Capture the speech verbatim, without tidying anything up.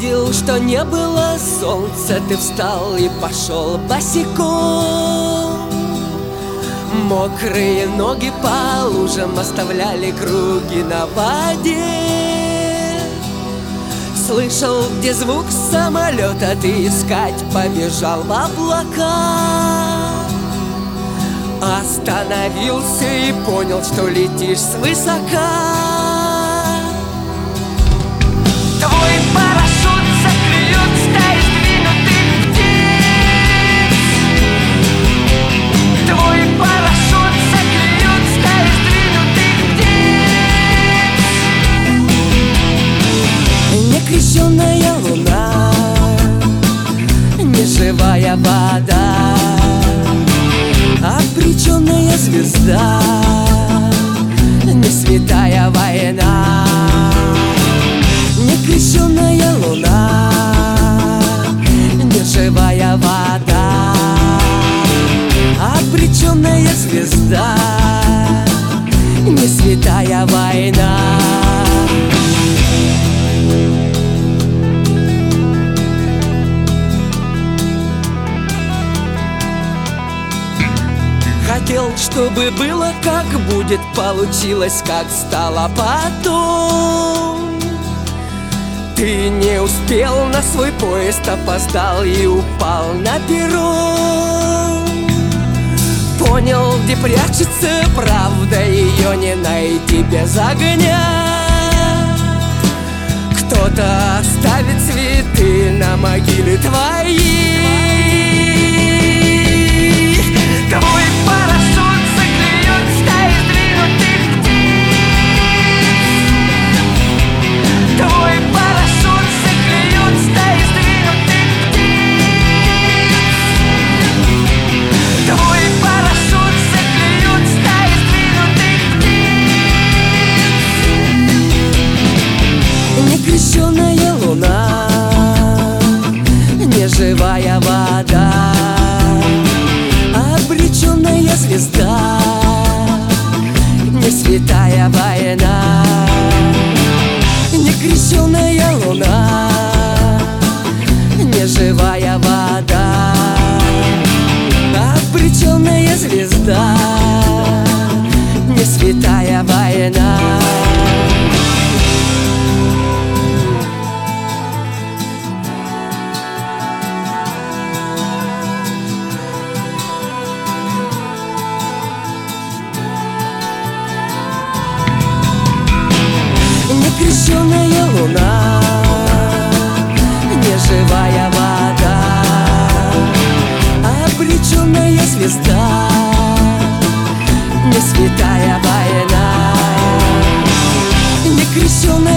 увидел, что не было солнца, ты встал и пошел босиком. Мокрые ноги по лужам оставляли круги на воде. Слышал, где звук самолета, ты искать побежал в облака. Остановился и понял, что летишь свысока. Твой парашют закрыет стаи сдвинутых птиц. Твой парашют закрыет стаи сдвинутых птиц. Некрещенная луна, неживая вода, обреченная звезда, не святая война. Некрещенная луна, неживая вода, обреченная звезда, не святая война. Хотел, чтобы было как будет, получилось как стало потом. Ты не успел на свой поезд, опоздал и упал на перрон. Понял, где прячется правда, ее не найти без огня. Кто-то оставит цветы на могиле твоей. Твой парашют закрыет стаи сдвинутых птиц. Твой парашют закрыет стаи сдвинутых птиц. Твой парашют закрыет стаи сдвинутых птиц. Некрещенная луна, неживая вода, обреченная звезда, не святая война. Некрещенная луна, неживая вода, обреченная звезда, не святая война. Некрещенная луна, неживая вода, обреченная звезда, не святая война. Некрещенная